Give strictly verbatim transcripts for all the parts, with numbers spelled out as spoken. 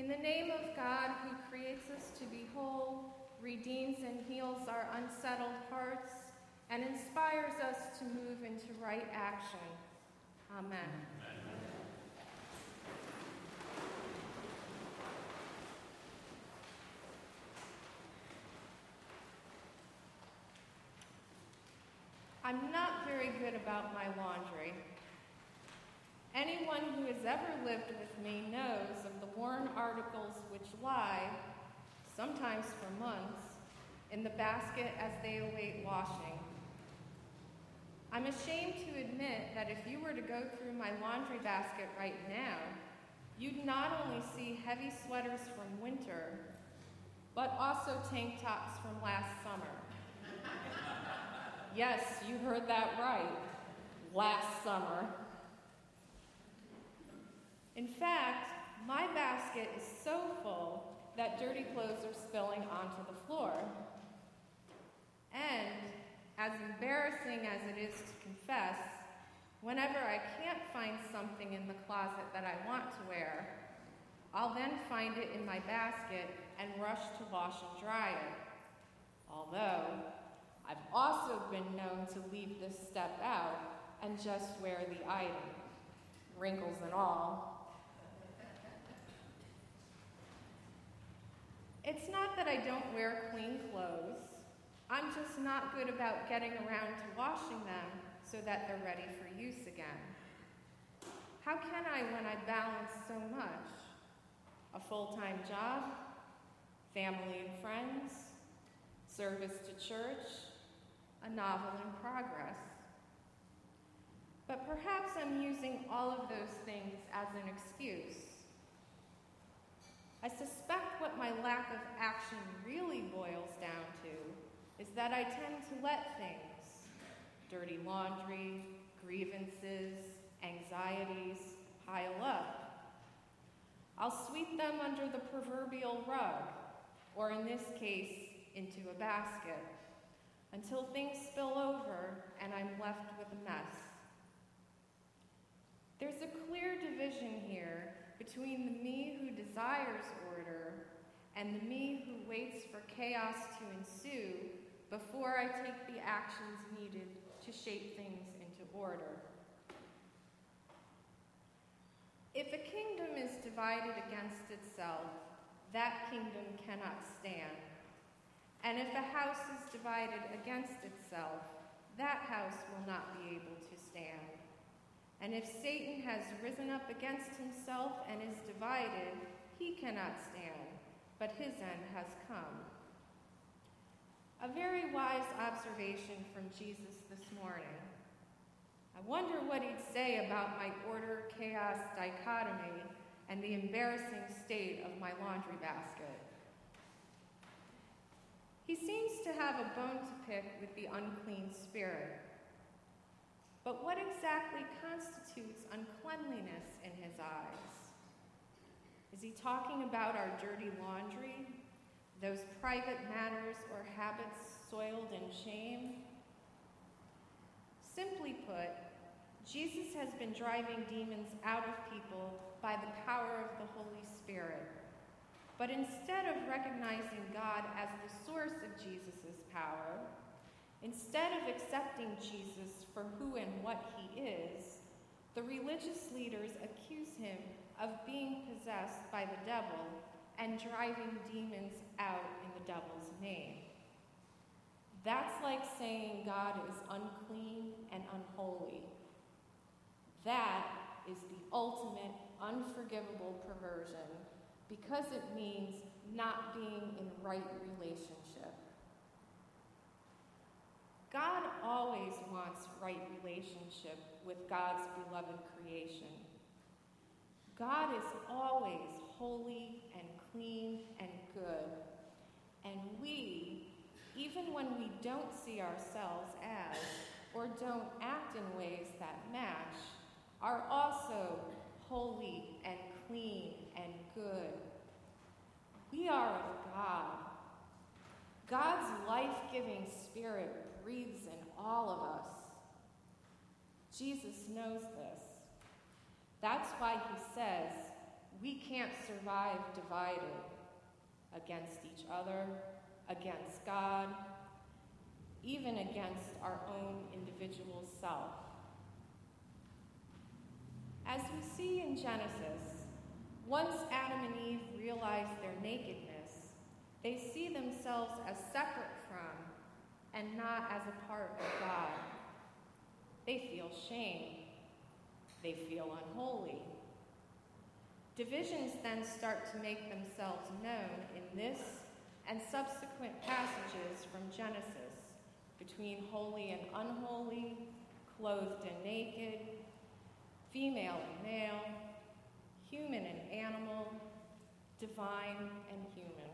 the name of God, who creates us to be whole, redeems and heals our unsettled hearts, and inspires us to move into right action. Amen. I'm not very good about my laundry. Anyone who has ever lived with me knows of the worn articles which lie, sometimes for months, in the basket as they await washing. I'm ashamed to admit that if you were to go through my laundry basket right now, you'd not only see heavy sweaters from winter, but also tank tops from last summer. Yes, you heard that right. Last summer. In fact, my basket is so full that dirty clothes are spilling onto the floor. And, as embarrassing as it is to confess, whenever I can't find something in the closet that I want to wear, I'll then find it in my basket and rush to wash and dry it. Although, I've also been known to leave this step out and just wear the item, wrinkles and all. It's not that I don't wear clean clothes. I'm just not good about getting around to washing them so that they're ready for use again. How can I when I balance so much? A full-time job, family and friends, service to church, a novel in progress. But perhaps I'm using all of those things as an excuse. I suspect what my lack of action really boils down to is that I tend to let things, dirty laundry, grievances, anxieties, pile up. I'll sweep them under the proverbial rug, or in this case, into a basket, until things spill over and I'm left with a mess. There's a clear division here between the me who desires order and the me who waits for chaos to ensue before I take the actions needed to shape things into order. If a kingdom is divided against itself, that kingdom cannot stand. And if a house is divided against itself, that house will not be able to stand. And if Satan has risen up against himself and is divided, he cannot stand, but his end has come. A very wise observation from Jesus this morning. I wonder what he'd say about my order-chaos dichotomy and the embarrassing state of my laundry basket. He seems to have a bone to pick with the unclean spirit. But what exactly constitutes uncleanliness in his eyes? Is he talking about our dirty laundry, those private matters or habits soiled in shame? Simply put, Jesus has been driving demons out of people by the power of the Holy Spirit. But instead of recognizing God as the source of Jesus' power, instead of accepting Jesus for who and what he is, the religious leaders accuse him of being possessed by the devil and driving demons out in the devil's name. That's like saying God is unclean and unholy. That is the ultimate unforgivable perversion because it means not being in right relationship. God always wants right relationship with God's beloved creation. God is always holy and clean and good. And we, even when we don't see ourselves as, or don't act in ways that match, are also holy and clean and good. We are of God. God's life-giving spirit breathes in all of us. Jesus knows this. That's why he says, we can't survive divided against each other, against God, even against our own individual self. As we see in Genesis, once Adam and Eve realize their nakedness, they see themselves as separate from and not as a part of God. They feel shame. They feel unholy. Divisions then start to make themselves known in this and subsequent passages from Genesis between holy and unholy, clothed and naked, female and male, human and animal, divine and human.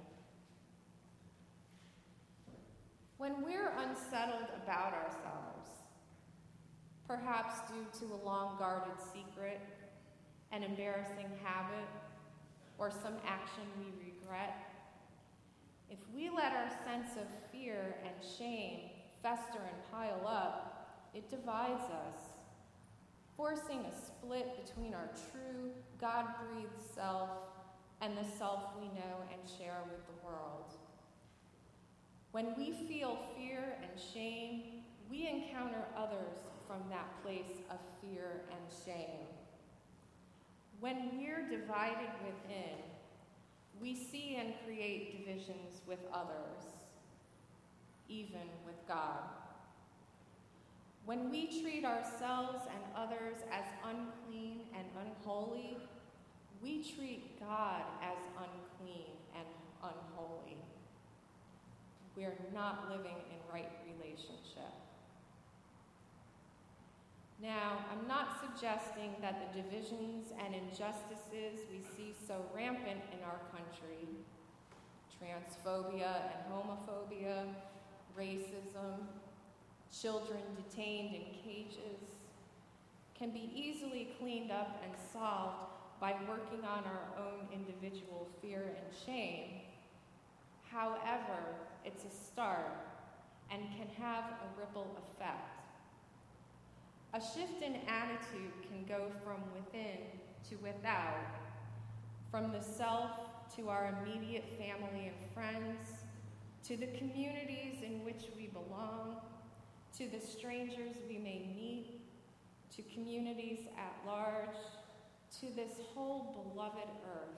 When we're unsettled about ourselves, perhaps due to a long-guarded secret, an embarrassing habit, or some action we regret, if we let our sense of fear and shame fester and pile up, it divides us, forcing a split between our true, God-breathed self and the self we know and share with the world. When we feel fear and shame, we encounter others from that place of fear and shame. When we're divided within, we see and create divisions with others, even with God. When we treat ourselves and others as unclean and unholy, we treat God as unclean and unholy. We're not living in right relationship. Now, I'm not suggesting that the divisions and injustices we see so rampant in our country, transphobia and homophobia, racism, children detained in cages, can be easily cleaned up and solved by working on our own individual fear and shame. However, it's a start and can have a ripple effect. A shift in attitude can go from within to without, from the self to our immediate family and friends, to the communities in which we belong, to the strangers we may meet, to communities at large, to this whole beloved earth.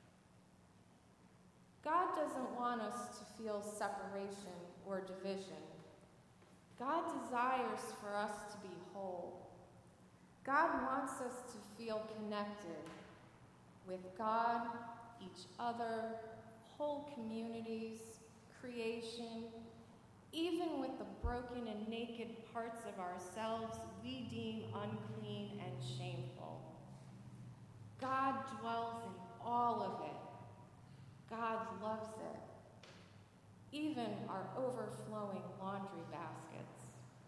God doesn't want us to feel separation or division. God desires for us to be whole. God wants us to feel connected with God, each other, whole communities, creation, even with the broken and naked parts of ourselves we deem unclean and shameful. God dwells in all of it. God loves it, even our overflowing laundry baskets.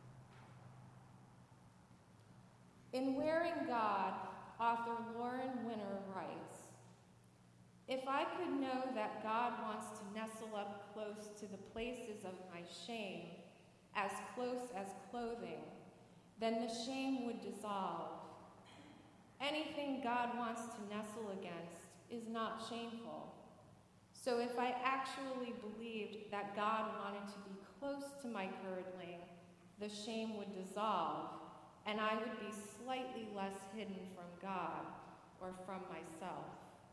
In Wearing God, author Lauren Winner writes, "If I could know that God wants to nestle up close to the places of my shame, as close as clothing, then the shame would dissolve. Anything God wants to nestle against is not shameful. So if I actually believed that God wanted to be close to my curdling, the shame would dissolve, and I would be slightly less hidden from God or from myself."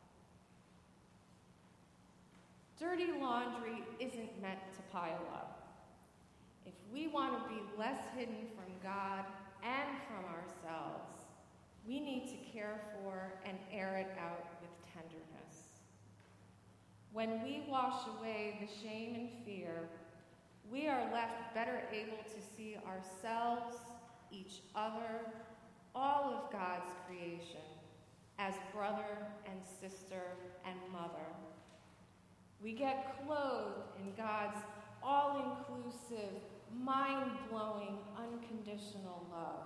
Dirty laundry isn't meant to pile up. If we want to be less hidden from God and from ourselves, we need to care for and air it out with tenderness. When we wash away the shame and fear, we are left better able to see ourselves, each other, all of God's creation, as brother and sister and mother. We get clothed in God's all-inclusive, mind-blowing, unconditional love.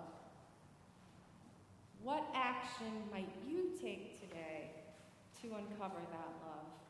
What action might you take today to uncover that love?